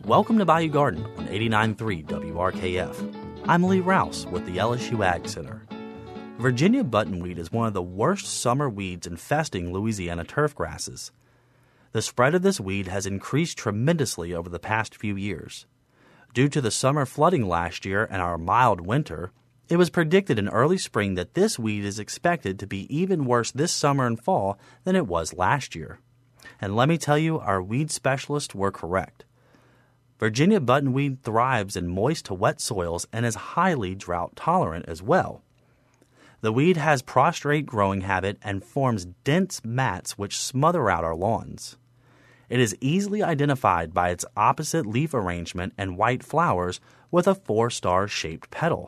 Welcome to Bayou Garden on 89.3 WRKF. I'm Lee Rouse with the LSU Ag Center. Virginia buttonweed is one of the worst summer weeds infesting Louisiana turf grasses. The spread of this weed has increased tremendously over the past few years. Due to the summer flooding last year and our mild winter, it was predicted in early spring that this weed is expected to be even worse this summer and fall than it was last year. And let me tell you, our weed specialists were correct. Virginia buttonweed thrives in moist to wet soils and is highly drought tolerant as well. The weed has prostrate growing habit and forms dense mats which smother out our lawns. It is easily identified by its opposite leaf arrangement and white flowers with a 4-star shaped petal.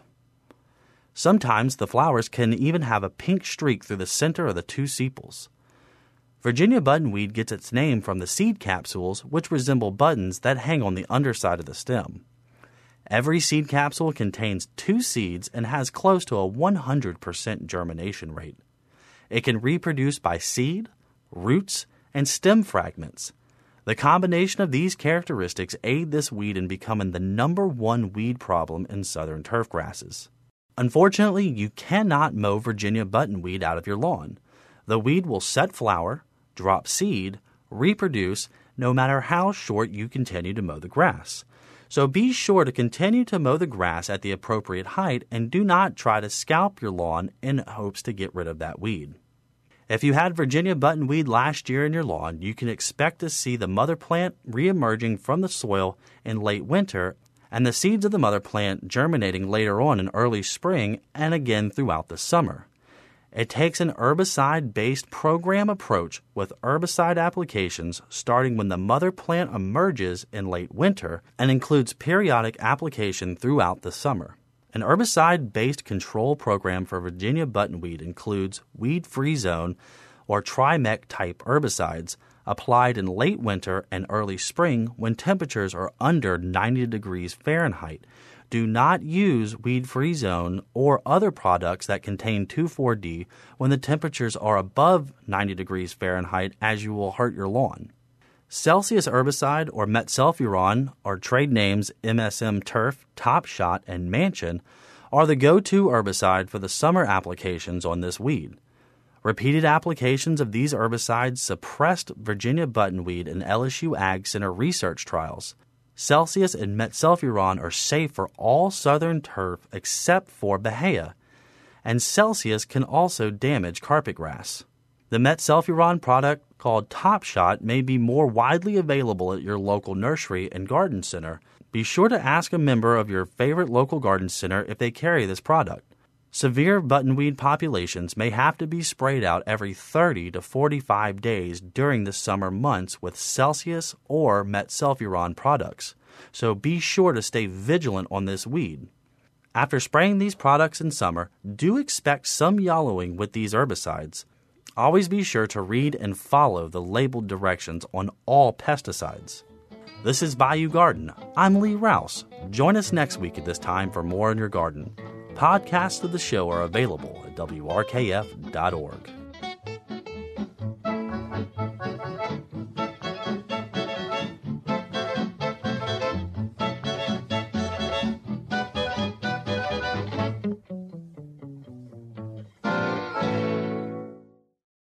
Sometimes the flowers can even have a pink streak through the center of the two sepals. Virginia buttonweed gets its name from the seed capsules, which resemble buttons that hang on the underside of the stem. Every seed capsule contains 2 seeds and has close to a 100% germination rate. It can reproduce by seed, roots, and stem fragments. The combination of these characteristics aid this weed in becoming the #1 weed problem in southern turf grasses. Unfortunately, you cannot mow Virginia buttonweed out of your lawn. The weed will set flower, drop seed, reproduce, no matter how short you continue to mow the grass. So be sure to continue to mow the grass at the appropriate height and do not try to scalp your lawn in hopes to get rid of that weed. If you had Virginia buttonweed last year in your lawn, you can expect to see the mother plant reemerging from the soil in late winter and the seeds of the mother plant germinating later on in early spring and again throughout the summer. It takes an herbicide-based program approach with herbicide applications starting when the mother plant emerges in late winter and includes periodic application throughout the summer. An herbicide-based control program for Virginia buttonweed includes weed-free zone or Trimec-type herbicides applied in late winter and early spring when temperatures are under 90 degrees Fahrenheit. Do not use weed-free zone or other products that contain 2,4-D when the temperatures are above 90 degrees Fahrenheit, as you will hurt your lawn. Celsius herbicide or metsulfuron, or trade names MSM Turf, Top Shot, and Mansion, are the go-to herbicide for the summer applications on this weed. Repeated applications of these herbicides suppressed Virginia buttonweed in LSU Ag Center research trials. Celsius and metsulfuron are safe for all southern turf except for Bahia, and Celsius can also damage carpetgrass. The metsulfuron product, called Top Shot, may be more widely available at your local nursery and garden center. Be sure to ask a member of your favorite local garden center if they carry this product. Severe buttonweed populations may have to be sprayed out every 30 to 45 days during the summer months with Celsius or metsulfuron products, so be sure to stay vigilant on this weed. After spraying these products in summer, do expect some yellowing with these herbicides. Always be sure to read and follow the labeled directions on all pesticides. This is Bayou Garden. I'm Lee Rouse. Join us next week at this time for more in your garden. Podcasts of the show are available at WRKF.org.